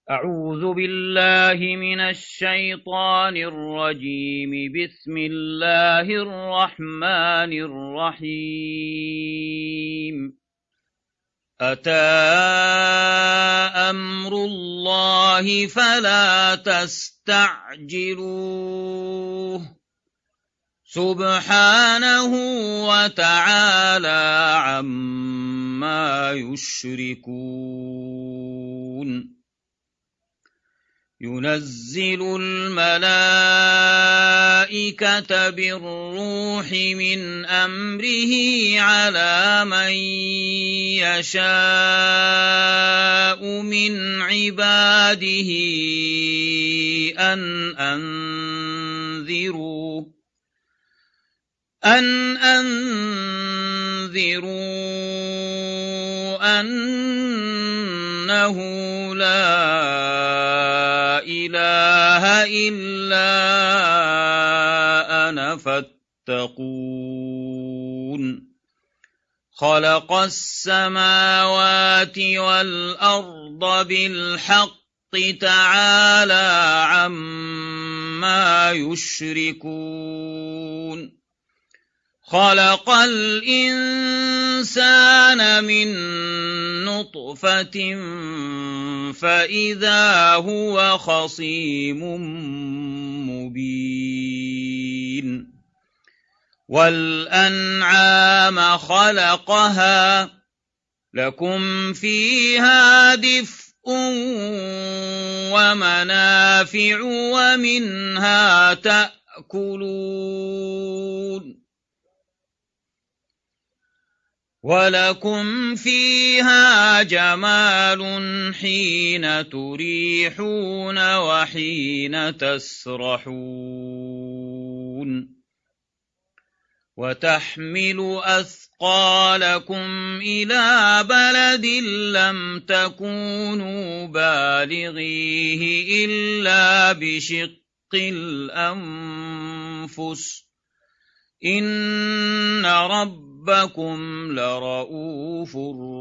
أعوذ بالله من الشيطان الرجيم. بسم الله الرحمن الرحيم. أتى أمر الله فلا تستعجلوه سبحانه وتعالى عما يشركون. ينزل الملائكة بالروح من أمره على من يشاء من عباده أن أنذروا أنه لا إله إلا أنا فاتقون. خلق السماوات والأرض بالحق تعالى عما يشركون. خلق الإنسان من نطفة فإذا هو خصيم مبين. والأنعام خلقها لكم فيها دفء ومنافع ومنها تأكلون. ولكم فيها جمال حين تريحون وحين تسرحون. وتحمل أثقالكم إلى بلد لم تكونوا بالغيه إلا بشق الأنفس إن ربكم لرؤوف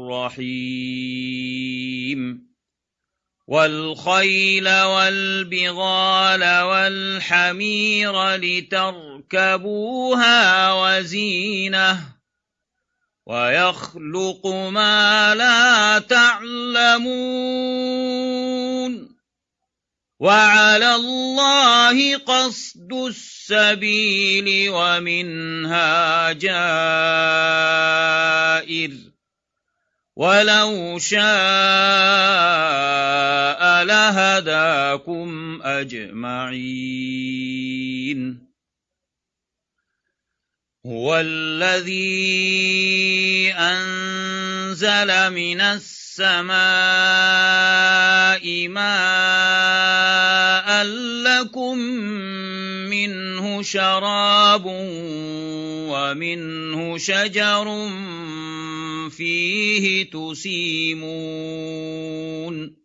رحيم. والخيل والبغال والحمير لتركبوها وزينة ويخلق ما لا تعلمون. وعلى الله قصد السبيل ومنها جائر ولو شاء لهداكم أجمعين. هو الذي أنزل من السماء ماء لكم منه شراب ومنه شجر فيه تسيمون.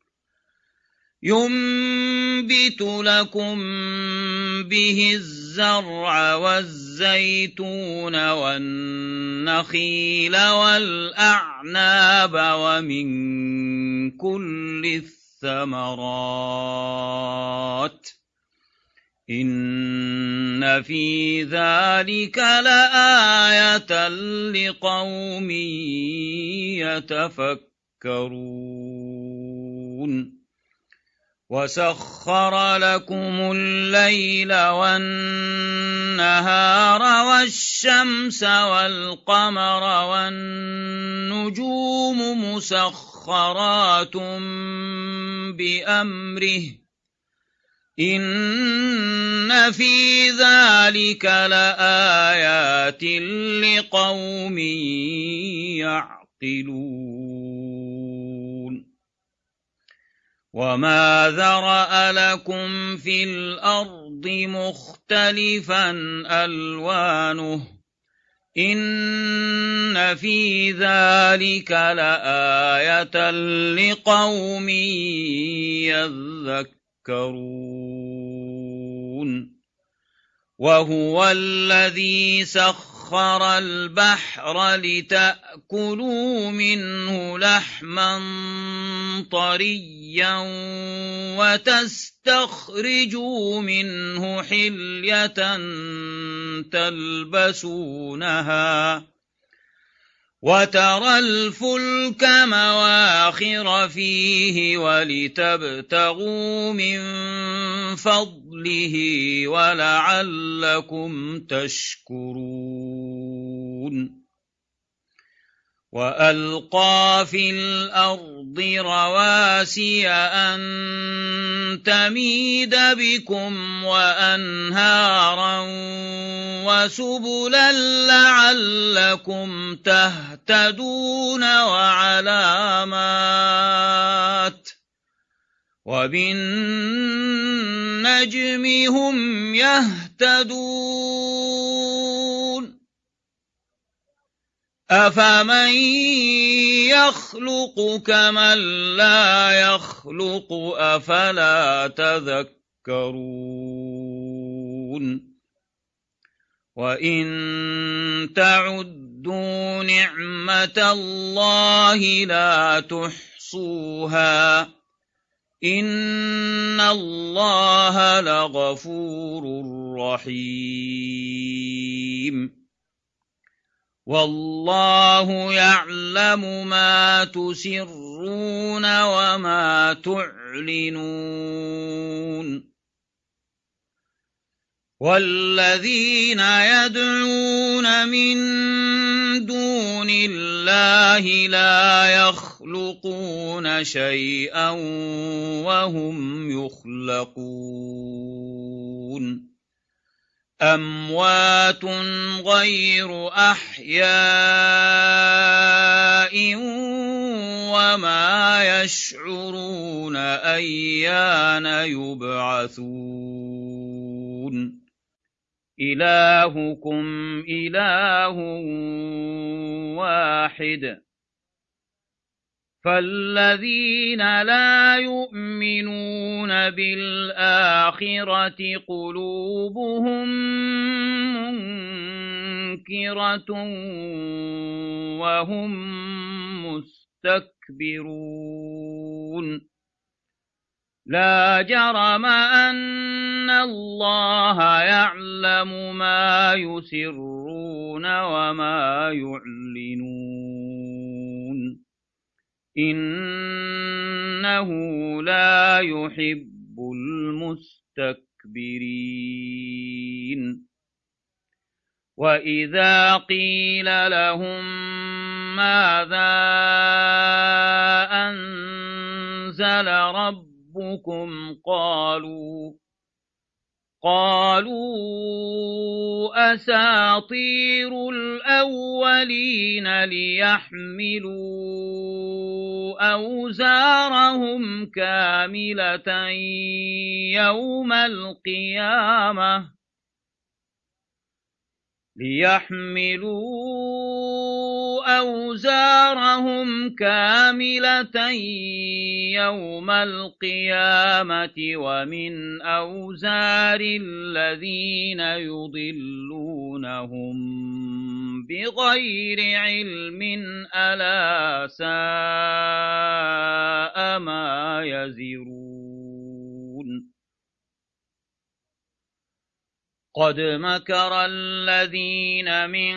ينبت لكم به الزرع والزيتون والنخيل والأعناب ومن كل الثمرات إن في ذلك لآية لقوم يتفكرون. وسخر لكم الليل والنهار والشمس والقمر والنجوم مسخرات بأمره إن في ذلك لآيات لقوم يعقلون. وما ذرأ لكم في الأرض مختلفا ألوانه إن في ذلك لآية لقوم يذكرون. وهو الذي سخر وسخر البحر لتأكلوا منه لحما طريا وتستخرجوا منه حلية تلبسونها وترى الفلك مواخر فيه ولتبتغوا من فضله ولعلكم تشكرون وألقى في الأرض رواسي أن تميد بكم وأنهارا وسبلا لعلكم تهتدون وعلامات وبالنجم هم يهتدون أفمن يخلق كمن لا يخلق أفلا تذكرون وإن تعدوا نعمة الله لا تحصوها إن الله لغفور رحيم والله يعلم ما تسرون وما تعلنون والذين يدعون من دون الله لا يخلقون شيئا وهم يخلقون أموات غير أحياء وما يشعرون أيان يبعثون إلهكم إله واحد فالذين لا يؤمنون بالآخرة قلوبهم منكرة وهم مستكبرون لا جرم أن الله يعلم ما يسرون وما يعلنون إنه لا يحب المستكبرين وإذا قيل لهم ماذا أنزل ربكم قالوا أساطير الأولين ليحملوا أوزارهم كاملة يوم القيامة ومن أوزار الذين يضلونهم بغير علم ألا ساء ما يزرون قد مكر الذين من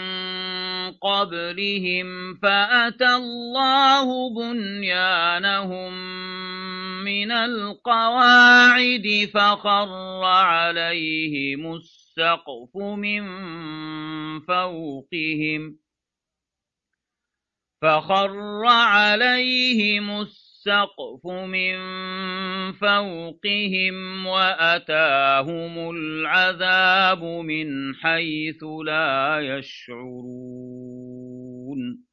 قبلهم فأتى الله بنيانهم من القواعد فخر عليهم السقف من فوقهم وأتاهم العذاب من حيث لا يشعرون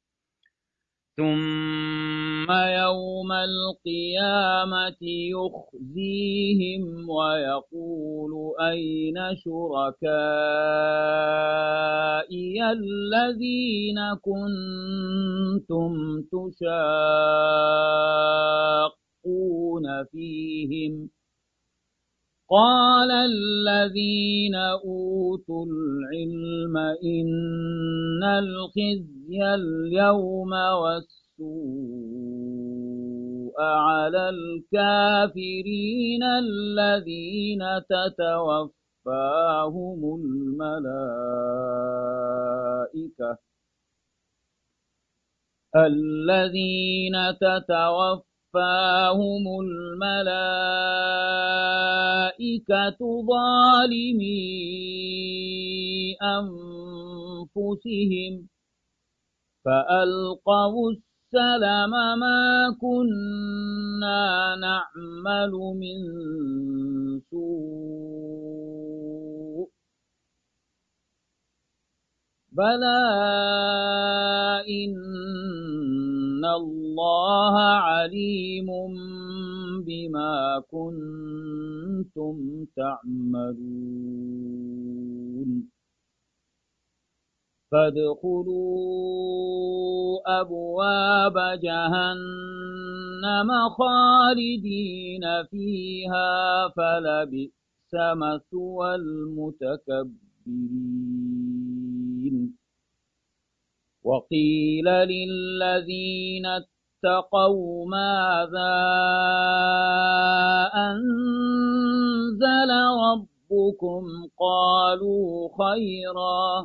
ثم يوم القيامة يخزيهم ويقول أين شركائي الذين كنتم تشاقون فيهم قال الذين أوتوا العلم إن الخزي اليوم والسوء على الكافرين الذين تتوفاهم الملائكة ظالمي أنفسهم فألقوا السلم ما كنا نعمل من سوء بلى إن الله عليم بما كنتم تعملون فادخلوا أبواب جهنم خالدين فيها فلبئس مثوى المتكبرين وقيل للذين اتقوا ماذا أنزل ربكم قالوا خيرا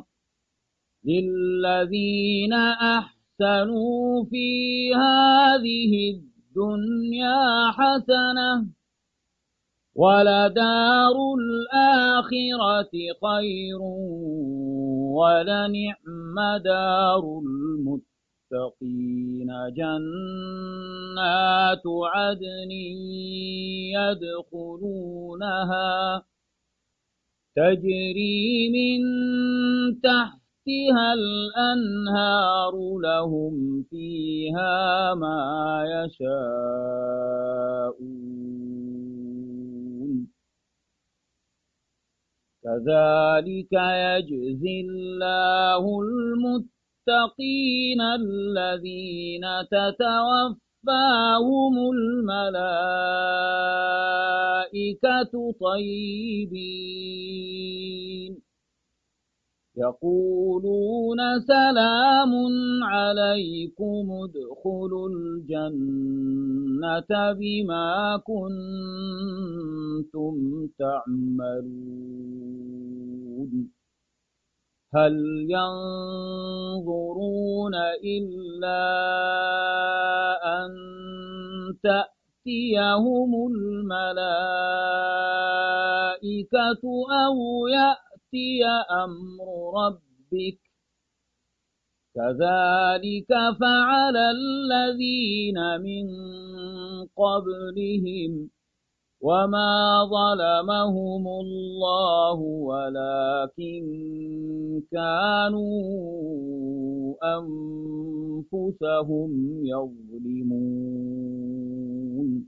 للذين أحسنوا في هذه الدنيا حسنة ولدار الآخرة خير ولنعم دار المتقين جنات عدن يدخلونها تجري من تحتها الأنهار لهم فيها ما يشاءون كذلك يجزي الله المتقين الذين تتوفاهم الملائكة طيبين يقولون سلام عليكم ادخلوا الجنة بما كنتم تعملون هل ينظرون إلا أن تأتيهم الملائكة أو يأتي أمر ربك كذلك فعل الذين من قبلهم وما ظلمهم الله ولكن كانوا أنفسهم يظلمون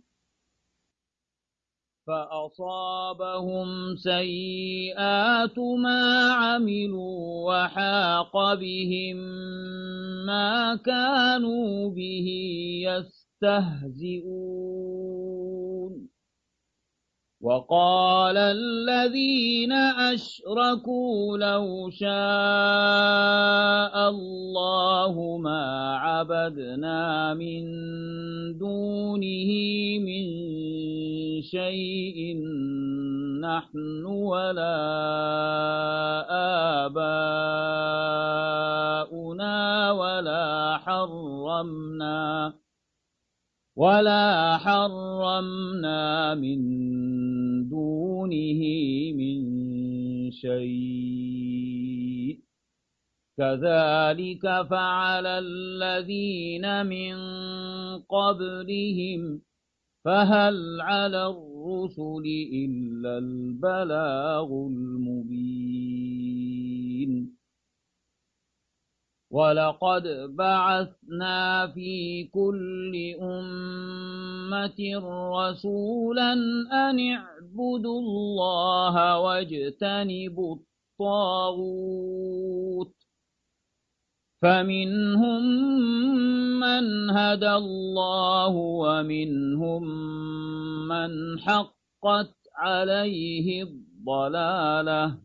فأصابهم سيئات ما عملوا وحاق بهم ما كانوا به يستهزئون وقال الذين أشركوا لو شاء الله ما عبدنا من دونه من شيء نحن ولا آباؤنا ولا حرمنا من دونه من شيء كذلك فعل الذين من قبلهم فهل على الرسل إلا البلاغ المبين ولقد بعثنا في كل أمة رسولا أن اعبدوا الله واجتنبوا الطاغوت فمنهم من هدى الله ومنهم من حقت عليه الضلالة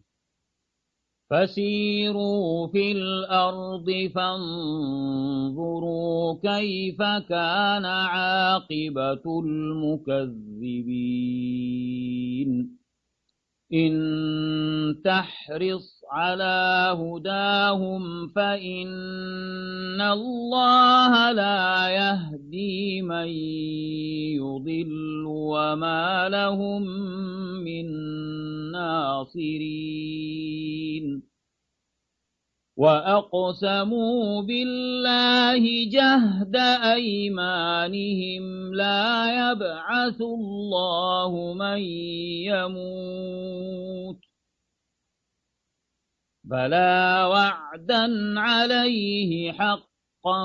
فسيروا في الأرض فانظروا كيف كان عاقبة المكذبين إن تحرص على هداهم فإن الله لا يهدي من يضل وما لهم من ناصرين وأقسموا بالله جهد أيمانهم لا يبعث الله من يموت بلى وعدا عليه حقا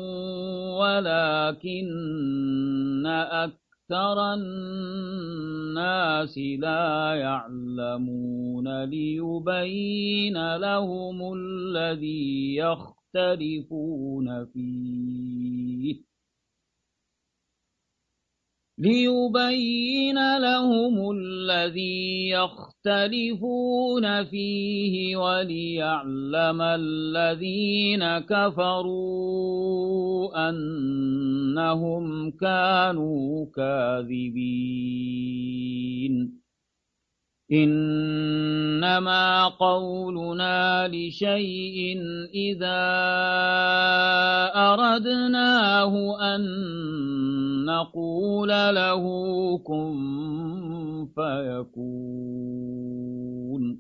ولكن أكثر الناس لا يعلمون ليبين لهم الذي يختلفون فيه وليعلم الذين كفروا أنهم كانوا كاذبين إنما قولنا لشيء إذا أردناه أن نقول له كن فيكون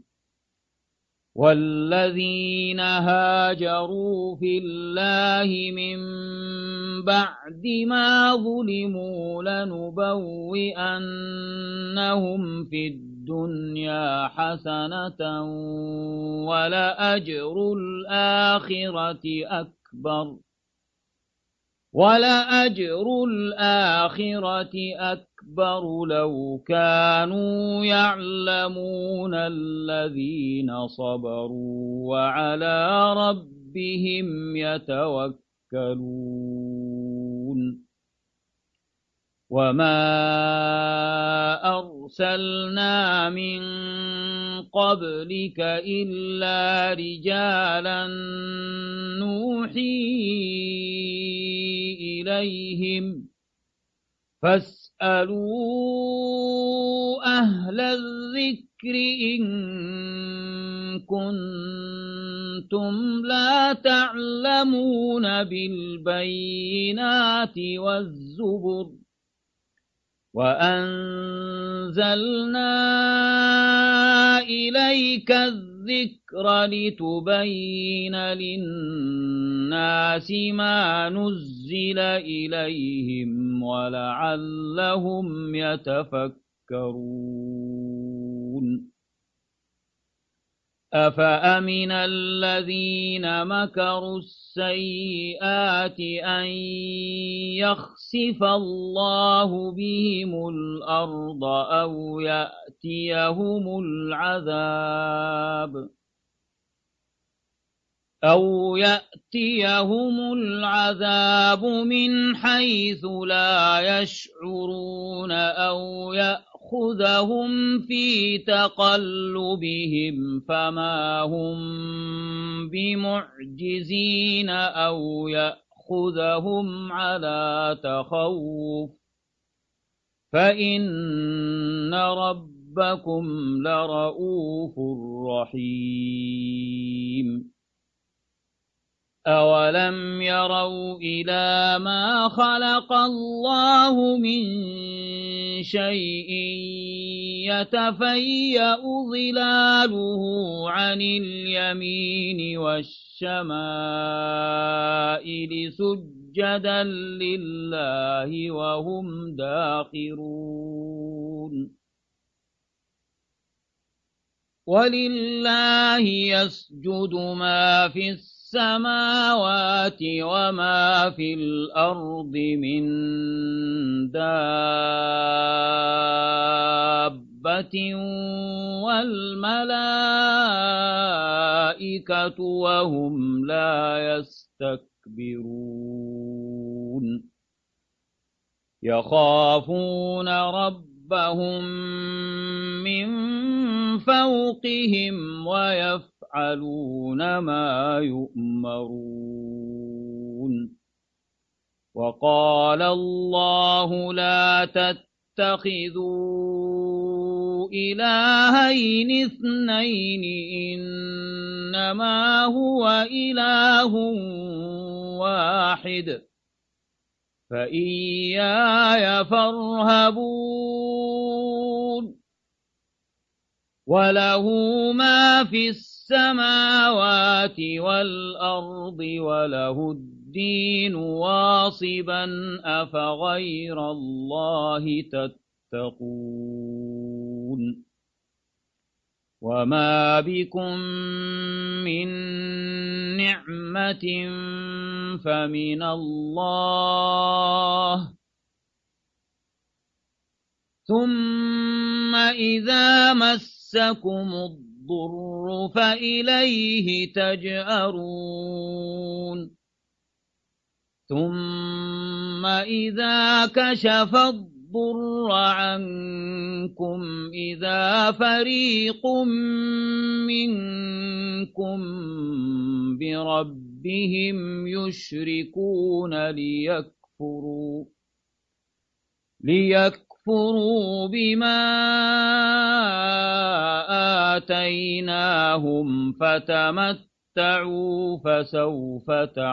والذين هاجروا في الله من بعد ما ظلموا لنبوئنهم في الدنيا حسنة ولأجر الآخرة أكبر لو كانوا يعلمون الذين صبروا وعلى ربهم يتوكلون وما أرسلنا من قبلك إلا رجالا نوحي إليهم فاسألوا أهل الذكر إن كنتم لا تعلمون بالبينات والزبر وأنزلنا إليك الذكر لتبين للناس ما نزل إليهم ولعلهم يتفكرون أفأمن الذين مكروا السيئات أن يخسف الله بهم الأرض أو يأتيهم العذاب من حيث لا يشعرون أو يأخذهم في تقلبهم فما هم بمعجزين أو يأخذهم على تخوف فإن ربكم لرؤوف رحيم أولم يروا إلى ما خلق الله من شيء يتفيأ ظلاله عن اليمين والشمائل سجدا لله وهم داخرون ولله يسجد ما في السماوات وما في الأرض من دابة والملائكة وهم لا يستكبرون يخافون ربهم ربهم من فوقهم ويفعلون ما يؤمرون. وقال الله لا تتخذوا إلهين اثنين إنما هو إله واحد فإياي فارهبون. وله ما في السماوات والأرض وله الدين واصبا أفغير الله تتقون. وما بكم من نعمة فمن الله ثم إذا مسكم الضر فإليه تجأرون. ثم إذا كشف الضر عنكم إذا فريق منكم بربهم يشركون ليكفروا بما آتيناهم فتمتعوا فسوف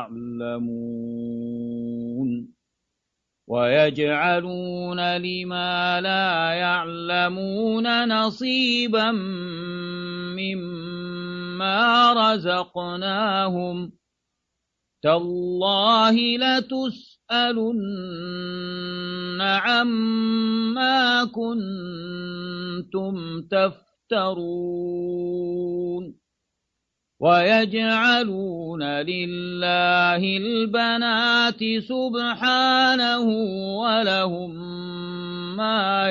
تعلمون. ويجعلون لما لا يعلمون نصيبا مما رزقناهم تالله لتسألن عما كنتم تفترون. ويجعلون لله البنات سبحانه ولهم ما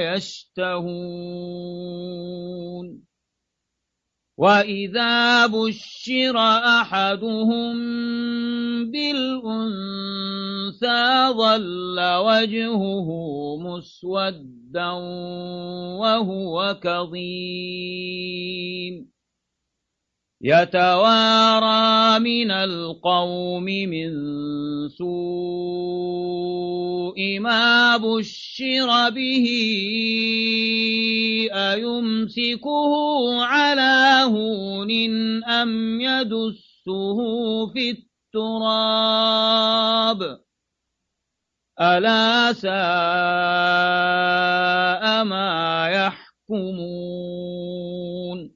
يشتهون. وإذا بشر أحدهم بالأنثى ظل وجهه مسودا وهو كظيم يتوارى من القوم من سوء ما بشر به أيمسكه على هون أم يدسه في التراب ألا ساء ما يحكمون.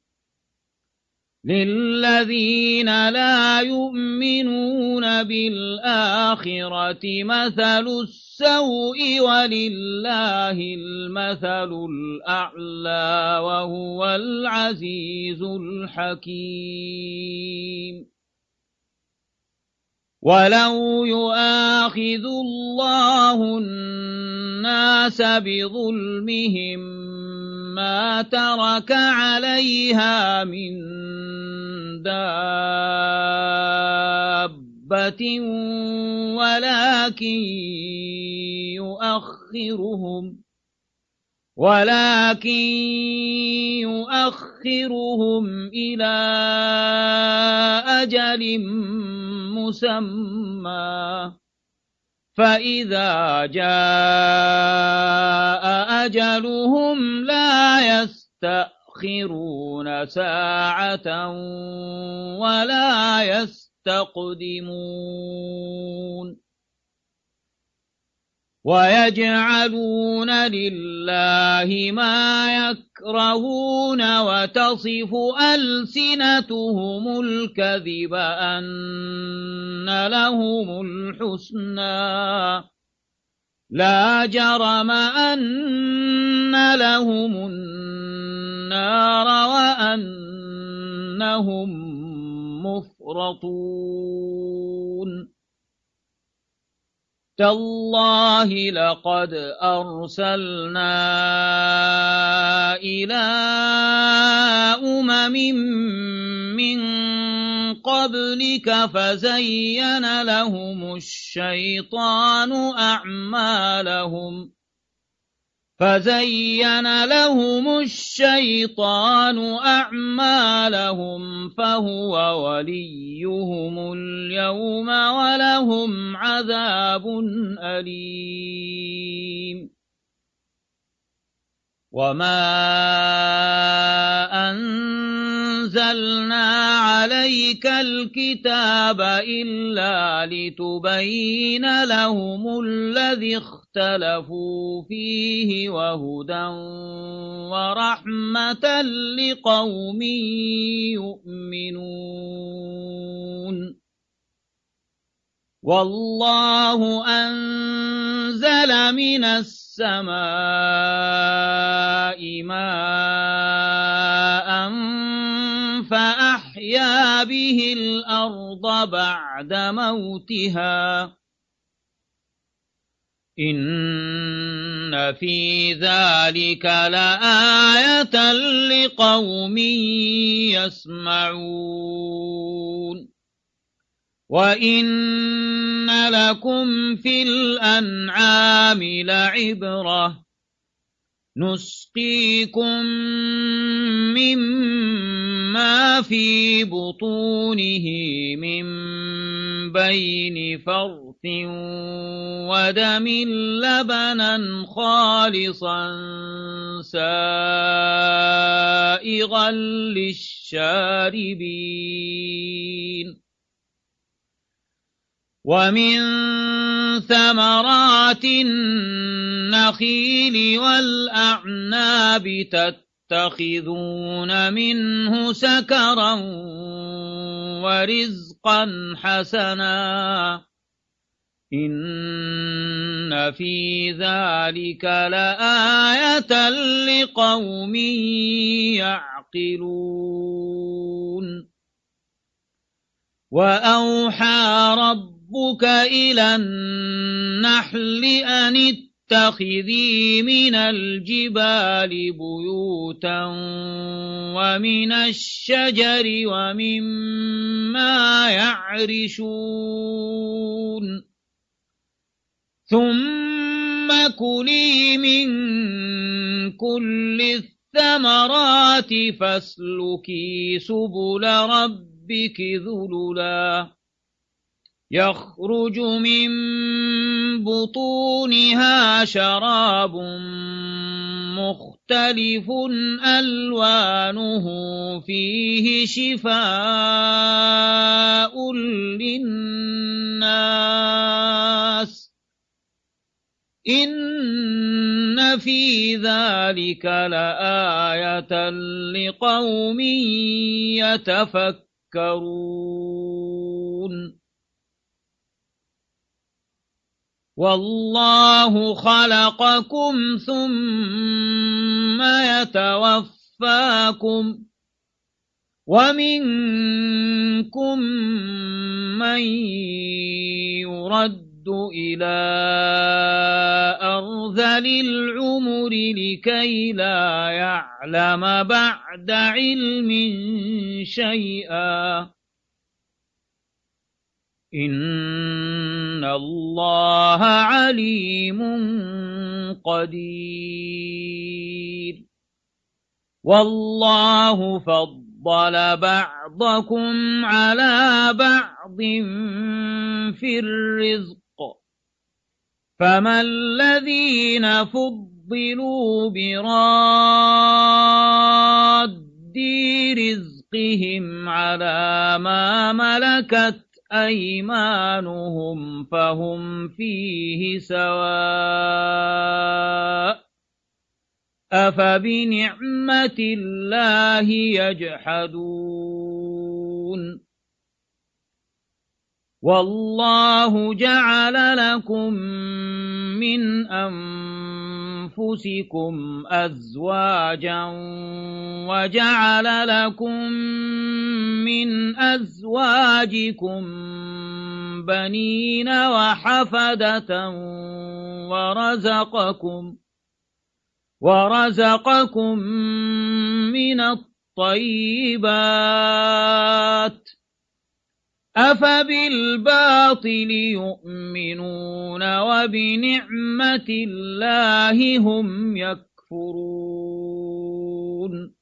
للذين لا يؤمنون بالآخرة مثل السوء ولله المثل الأعلى وهو العزيز الحكيم. ولو يؤاخذ الله الناس بظلمهم ما ترك عليها من دابة ولكن يؤخرهم إلى أجل مسمى فإذا جاء أجلهم لا يستأخرون ساعة ولا يستقدمون. ويجعلون لله ما يكرهون وتصف ألسنتهم الكذب أن لهم الحسنى لا جرم أن لهم النار وأنهم مفرطون. تالله لقد أرسلنا إلى من قبلك فزين لهم الشيطان أعمالهم فزين لهم الشيطان أعمالهم فهو وليهم اليوم ولهم عذاب أليم وما أنزلنا عليك الكتاب إلا لتبين لهم الذي اختلفوا فيه وهدى ورحمة لقوم يؤمنون والله أنزل من السماء ماء فأحيا به الأرض بعد موتها إن في ذلك لآية لقوم يسمعون وَإِنَّ لَكُمْ فِي الْأَنْعَامِ لَعِبْرَةً نُسْقِيكُم مِّمَّا فِي بُطُونِهِ مِن بَيْنِ فَرْثٍ وَدَمٍ لَّبَنًا خَالِصًا سَائِغًا لِّلشَّارِبِينَ ومن ثمرات النخيل والأعناب تتخذون منه سكرا ورزقا حسنا إن في ذلك لآية لقوم يعقلون وأوحى ربك إلى النحل أن اتخذي من الجبال بيوتا ومن الشجر ومما يعرشون ثم كلي من كل الثمرات فاسلكي سبل ربك ذللا يخرج من بطونها شراب مختلف ألوانه فيه شفاء للناس إن في ذلك لآية لقوم يتفكرون والله خلقكم ثم يتوفاكم ومنكم من يرد إلى أرذل العمر لكي لا يعلم بعد علم شيئا إن الله عليم قدير والله فضل بعضكم على بعض في الرزق فما الذين فضلوا براد رزقهم على ما ملكت أيمانهم فهم فيه سواء أفبنعمة الله يجحدون والله جعل لكم من أنفسكم أزواجا وجعل لكم من أزواجكم بنين وحفدة ورزقكم من الطيبات أفبالباطل يؤمنون وبنعمة الله هم يكفرون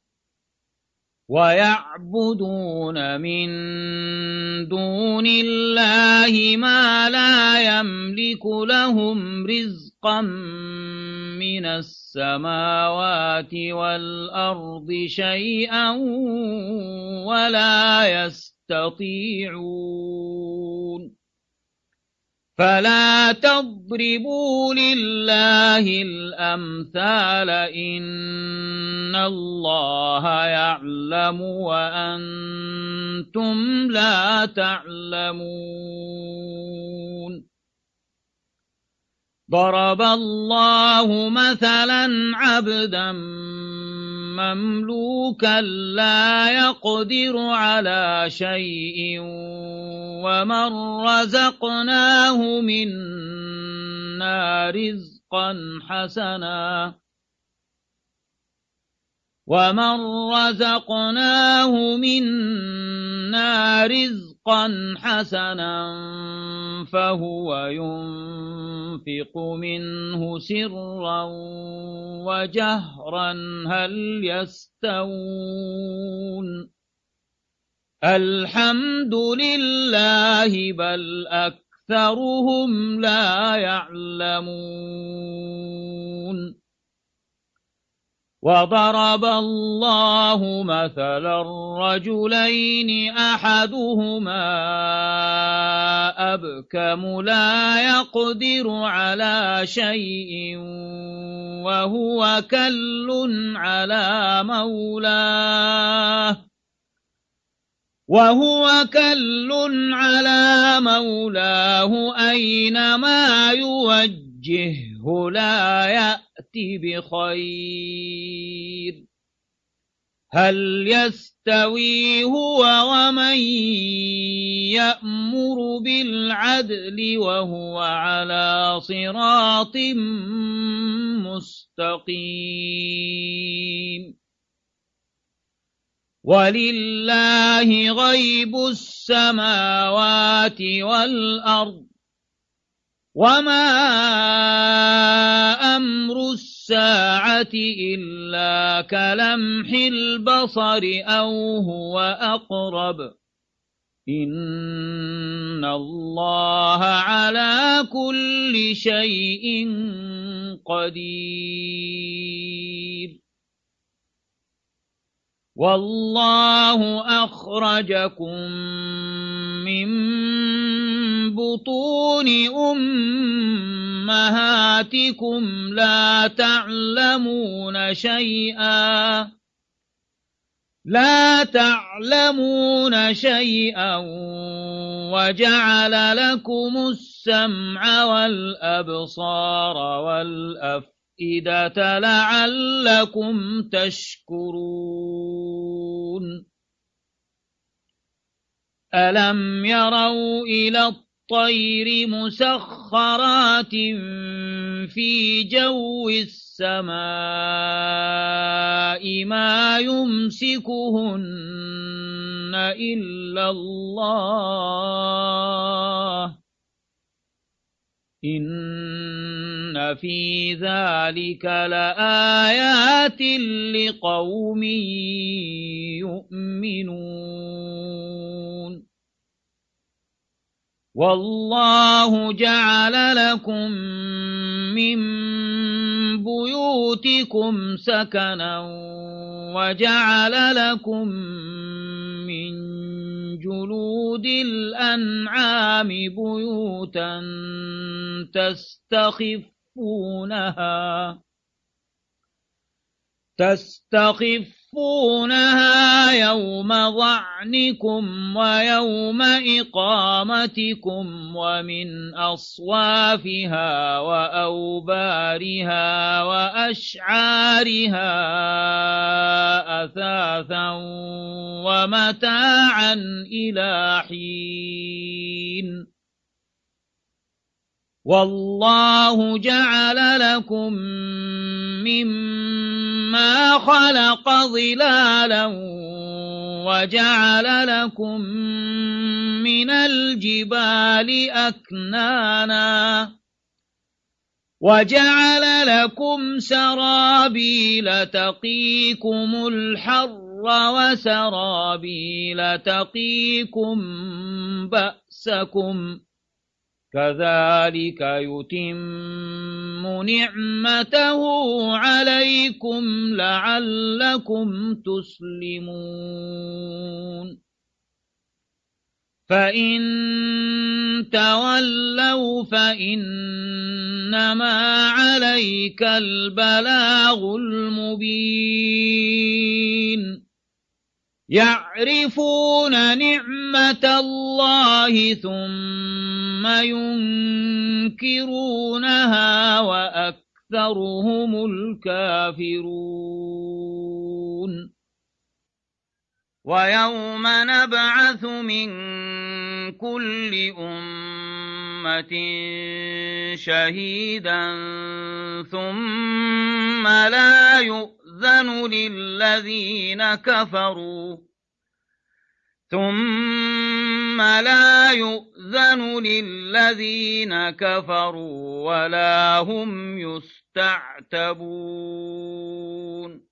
ويعبدون من دون الله ما لا يملك لهم رزقا من السماوات والأرض شيئا ولا يستطيعون فلا تضربوا لله الأمثال إن الله يعلم وأنتم لا تعلمون ضرب الله مثلا عبدا مملوكا لا يقدر على شيء ومن رزقناه منا رزقا حسنا فهو ينفق منه سرا وجهرا هل يستوون الحمد لله بل أكثرهم لا يعلمون وضرب الله مثلا رجلين أحدهما أبكم لا يقدر على شيء وهو كل على مولاه أينما يوجهه لا يأتي بخير هل يستوي هو ومن يأمر بالعدل وهو على صراط مستقيم ولله غيب السماوات والأرض وما أمر الساعة إلا كلمح البصر أو هو أقرب إن الله على كل شيء قدير والله أخرجكم من بطون أمهاتكم لا تعلمون شيئا وجعل لكم السمع والأبصار والأفئدة لعلكم تشكرون ألم يروا إلى الطير مسخرات في جو السماء ما يمسكهن إلا الله إن في ذلك لآيات لقوم يؤمنون والله جعل لكم من بيوتكم سكنا وجعل لكم من جلود الأنعام بيوتا تستخفونها يوم ظعنكم ويوم إقامتكم ومن أصوافها وأوبارها وأشعارها أثاثا ومتاعا إلى حين والله جعل لكم مما خلق ظلالا وجعل لكم من الجبال أكنانا وجعل لكم سرابيل تقيكم الحر وسرابيل تقيكم بأسكم كذلك يتم نعمته عليكم لعلكم تسلمون فإن تولوا فإنما عليك البلاغ المبين يعرفون نعمة الله ثم ينكرونها وأكثرهم الكافرون ويوم نبعث من كل أمة شهيدا ثم لا يؤذن للذين كفروا ولا هم يستعتبون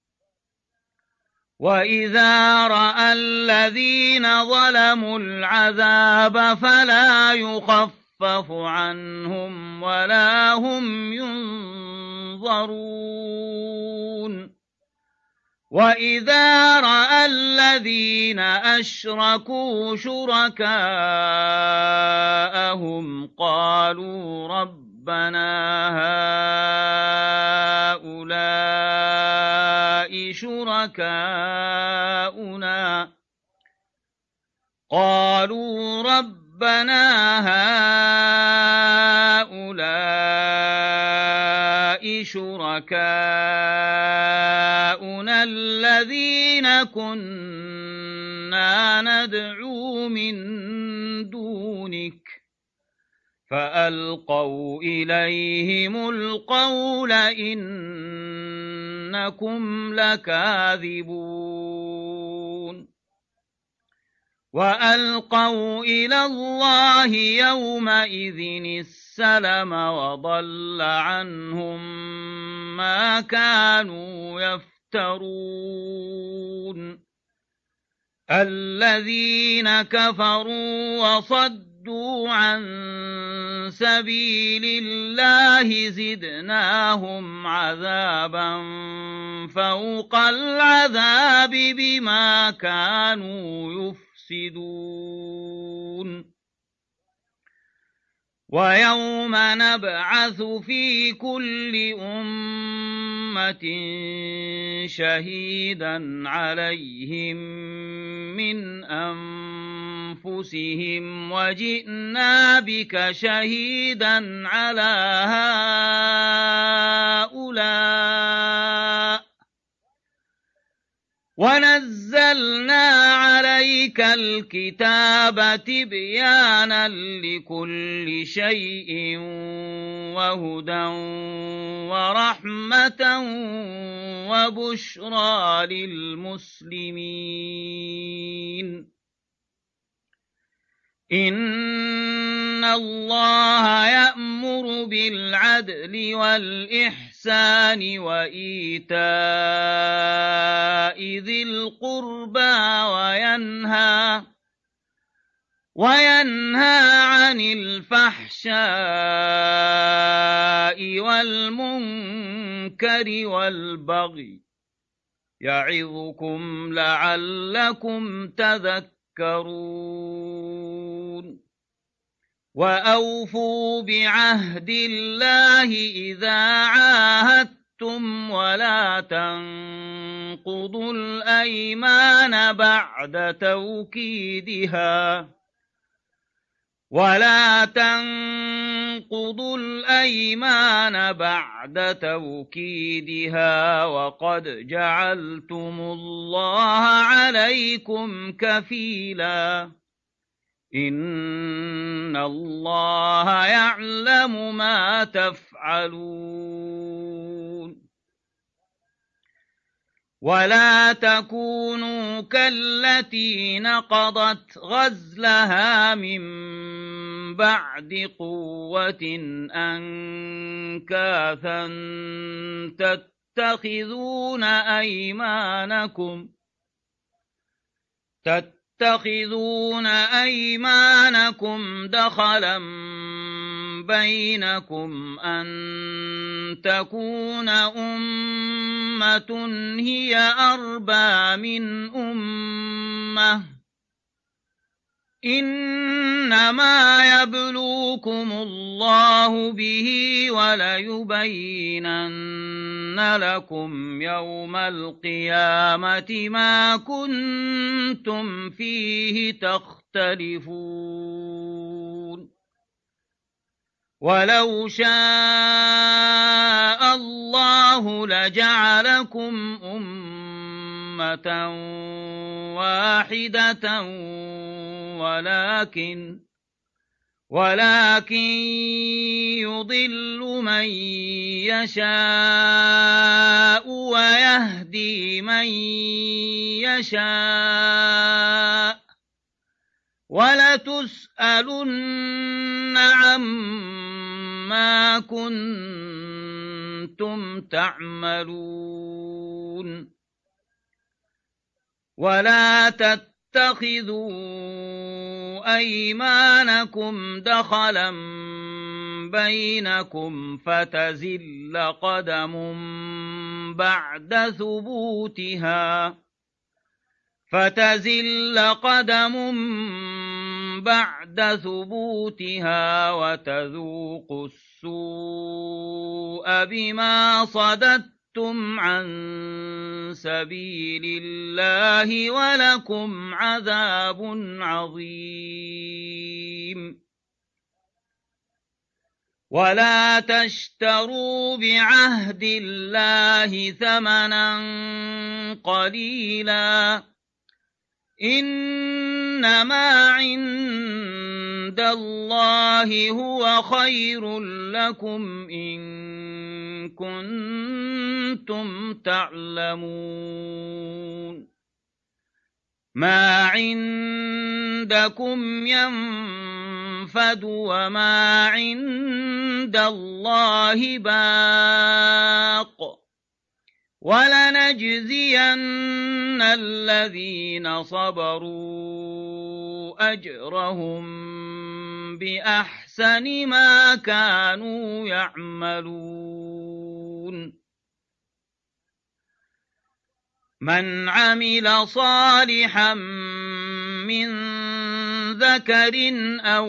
وإذا رأى الذين ظلموا العذاب فلا يخفف عنهم ولا هم ينظرون وإذا رأى الذين أشركوا شركاءهم قالوا ربنا هؤلاء شركاؤنا الذين كنا ندعو من دونك فألقوا إليهم القول إنكم لكاذبون وألقوا إلى الله يومئذ السلم وضل عنهم ما كانوا يفترون الذين كفروا وصدوا عن سبيل الله زدناهم عذابا فوق العذاب بما كانوا يفسدون ويوم نبعث في كل أمة شهيدا عليهم من أنفسهم وجئنا بك شهيدا على هؤلاء ونزلنا عليك الكتاب تبيانا لكل شيء وهدى ورحمة وبشرى للمسلمين إن الله يأمر بالعدل والإحسان وإيتاء ذي القربى وينهى عن الفحشاء والمنكر والبغي يعظكم لعلكم تذكرون وأوفوا بعهد الله إذا عاهدتم ولا تنقضوا الأيمان بعد توكيدها وقد جعلتم الله عليكم كفيلا إن الله يعلم ما تفعلون ولا تكونوا كالتي نقضت غزلها من بعد قوة أنكاثا تتخذون أيمانكم دخلا بينكم أن تكون أمة هي أربى من أمة إنما يبلوكم الله به وليبينن لكم يوم القيامة ما كنتم فيه تختلفون ولو شاء الله لجعلكم أمة واحدة ولكن يضل من يشاء ويهدي من يشاء ولتسألن عما كنتم تعملون ولا تتخذوا أيمانكم دخلا بينكم فتزل قدم بعد ثبوتها وتذوقوا السوء بما صددتم عن سبيل الله ولكم عذاب عظيم ولا تشتروا بعهد الله ثمنا قليلا إنما عند الله هو خير لكم إن كنتم تعلمون ما عندكم ينفد وما عند الله باق ولنجزين الذين صبروا أجرهم بأحسن ما كانوا يعملون من عمل صالحا من ذكر أو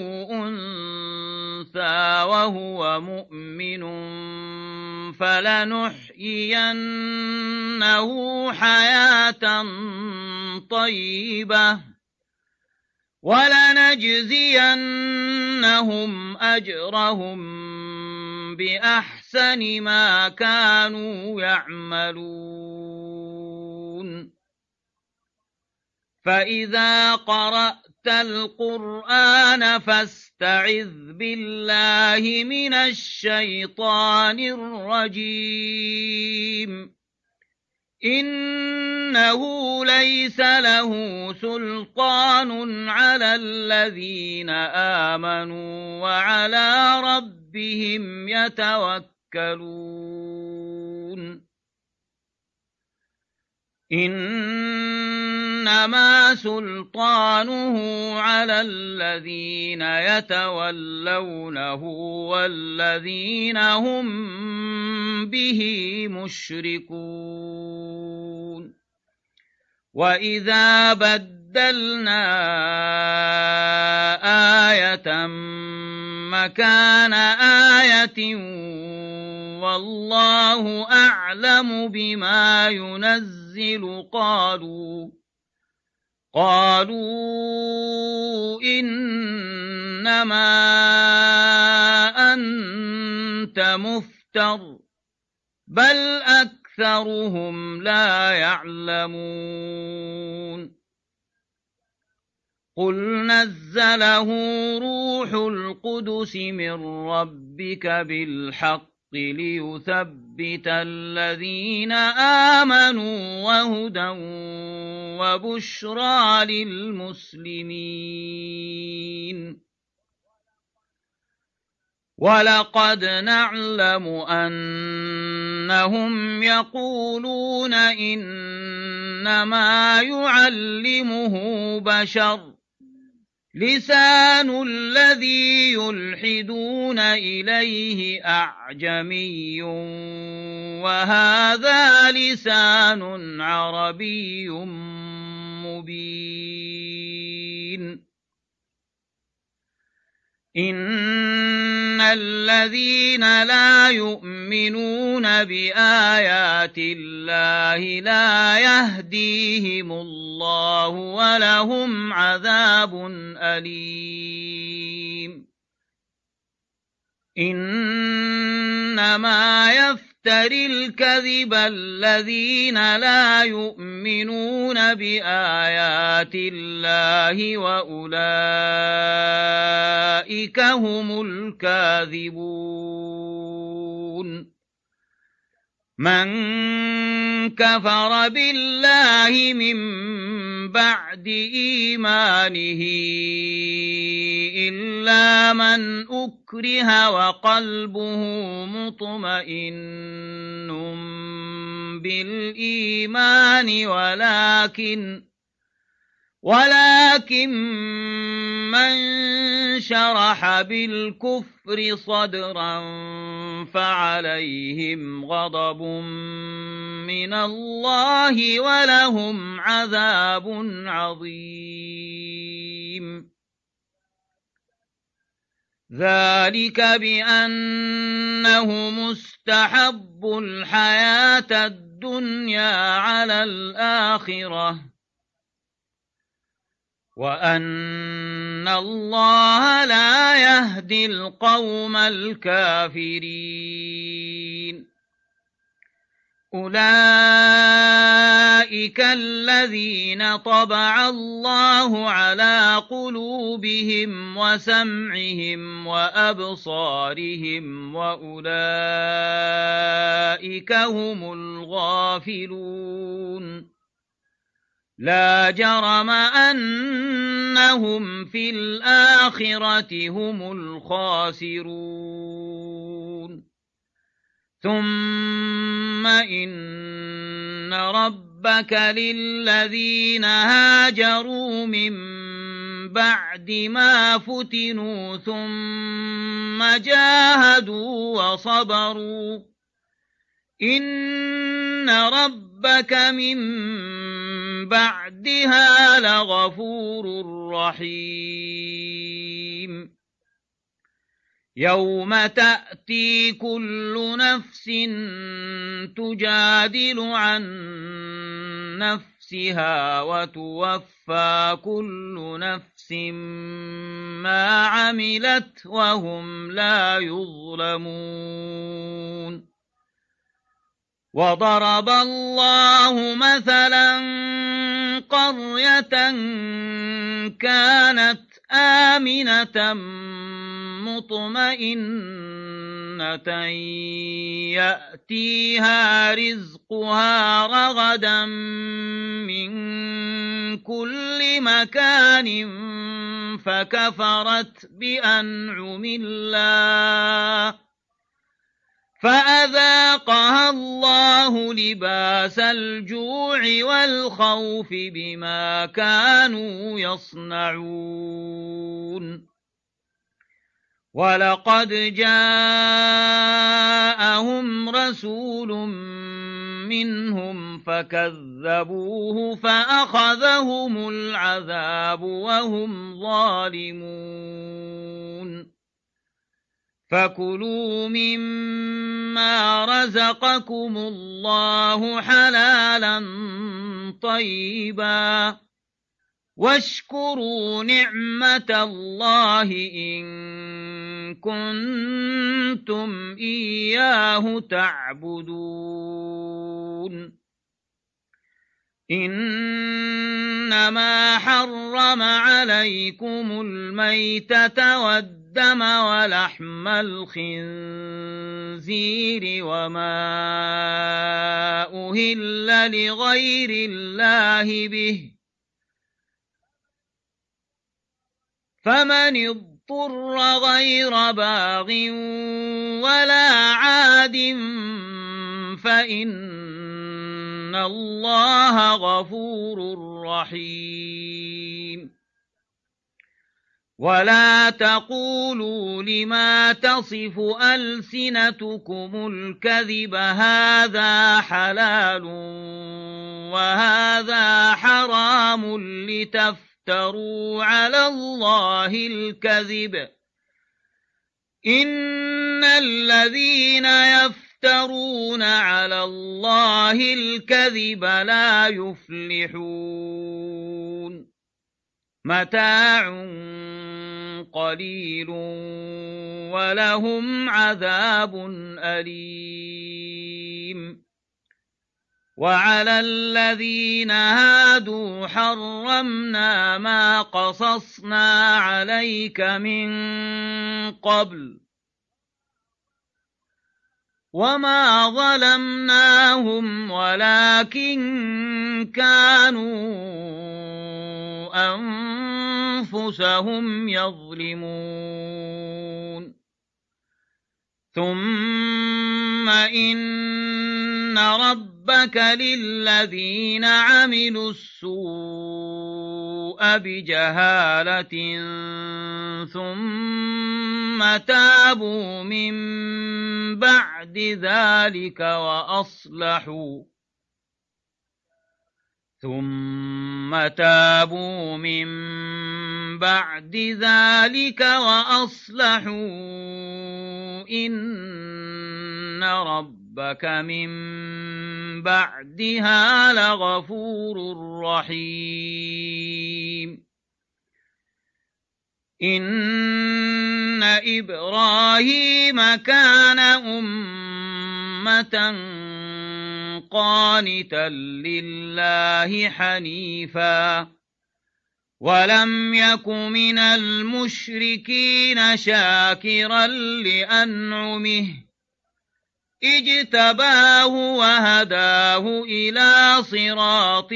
أنثى وهو مؤمن فلنحيينه حياة طيبة ولنجزينهم أجرهم بأحسن ما كانوا يعملون فإذا قرأت القرآن فاستعذ بالله من الشيطان الرجيم إنه ليس له سلطان على الذين آمنوا وعلى ربهم يتوكلون إنما سلطانه على الذين يتولونه والذين هم به مشركون وإذا بدلنا آية مكان آية والله أعلم بما ينزل قالوا إنما أنت مفتر بل أكثرهم لا يعلمون قل نزله روح القدس من ربك بالحق ليثبت الذين آمنوا وهدى وبشرى للمسلمين. ولقد نعلم أنهم يقولون إنما يعلمه بشر لسان الذي يلحدون إليه أعجمي وهذا لسان عربي مبين. إن الذين لا يؤمنون بآيات الله لا يهديهم الله ولهم عذاب أليم. إنما يفتري الكذب الذين لا يؤمنون بآيات الله وأولئك هم الكاذبون. من كفر بالله من بعد إيمانه إلا من أكره وقلبه مطمئن بالإيمان ولكن من شرح بالكفر صدرا فعليهم غضب من الله ولهم عذاب عظيم. ذلك بأنه مستحب الحياة الدنيا على الآخرة وأن الله لا يهدي القوم الكافرين. أولئك الذين طبع الله على قلوبهم وسمعهم وأبصارهم وأولئك هم الغافلون. لا جرم أنهم في الآخرة هم الخاسرون. ثم إن ربك للذين هاجروا من بعد ما فتنوا ثم جاهدوا وصبروا إن ربك من بعدها لغفور رحيم. يوم تأتي كل نفس تجادل عن نفسها وتوفى كل نفس ما عملت وهم لا يظلمون. وضرب الله مثلا قرية كانت آمنة مطمئنة يأتيها رزقها رغدا من كل مكان فكفرت بأنعم الله فأذاقها الله لباس الجوع والخوف بما كانوا يصنعون. ولقد جاءهم رسول منهم فكذبوه فأخذهم العذاب وهم ظالمون. فكلوا مما رزقكم الله حلالا طيبا واشكروا نعمة الله إن كنتم إياه تعبدون. إن إنما حرم عليكم الميتة والدم ولحم الخنزير وما أهل لغير الله به، فمن اضطر غير باغ ولا عاد فإن الله غفور رحيم. ولا تقولوا لما تصف ألسنتكم الكذب هذا حلال وهذا حرام لتفتروا على الله الكذب، إن الذين يفترون على الله الكذب لا يفلحون. متاع قليل ولهم عذاب أليم. وعلى الذين هادوا حرمنا ما قصصنا عليك من قبل وما ظلمناهم ولكن كانوا أنفسهم يظلمون. ثم إن ربك للذين عملوا السوء بجهالة ثم تابوا من بعد ذلك وأصلحوا إن ربك من بعدها لغفور رحيم. إن إبراهيم كان أمة قانتا لله حنيفا ولم يك من المشركين شاكرا لأنعمه اجتباه وهداه إلى صراط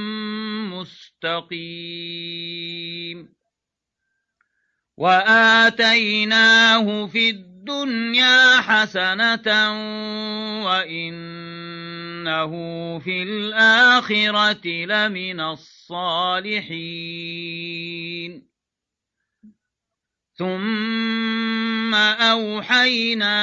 مستقيم. وآتيناه في الدنيا حسنة وإنه في الآخرة لمن الصالحين. ثم أوحينا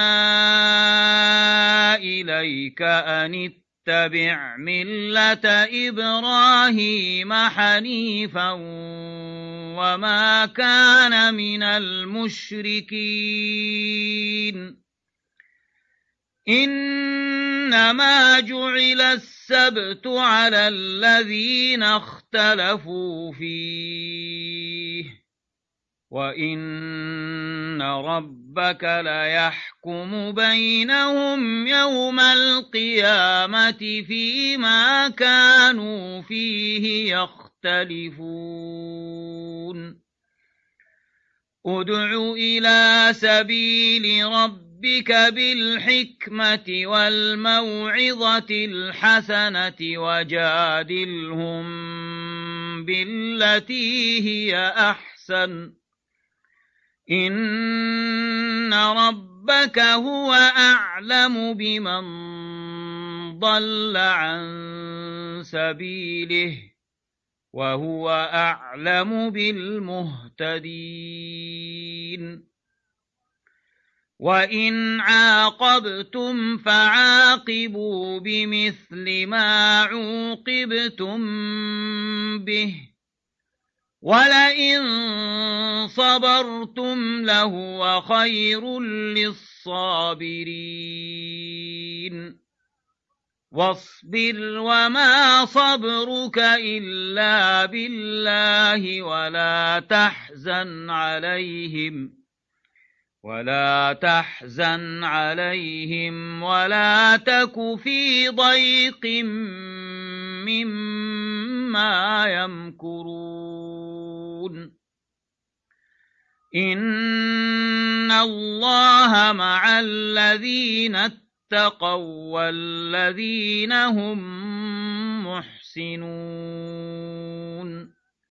إليك أن اتبع ملة إبراهيم حنيفا وما كان من المشركين. إنما جعل السبت على الذين اختلفوا فيه وإن ربك ليحكم بينهم يوم القيامة فيما كانوا فيه يختلفون. ادع إلى سبيل ربك بالحكمة والموعظة الحسنة وجادلهم بالتي هي أحسن إن ربك هو أعلم بمن ضل عن سبيله وهو أعلم بالمهتدين. وإن عاقبتم فعاقبوا بمثل ما عوقبتم به ولئن صبرتم لهو خير للصابرين. واصبر وما صبرك إلا بالله ولا تحزن عليهم ولا تك في ضيق مما ما يمكرون إن الله مع الذين اتقوا والذين هم محسنون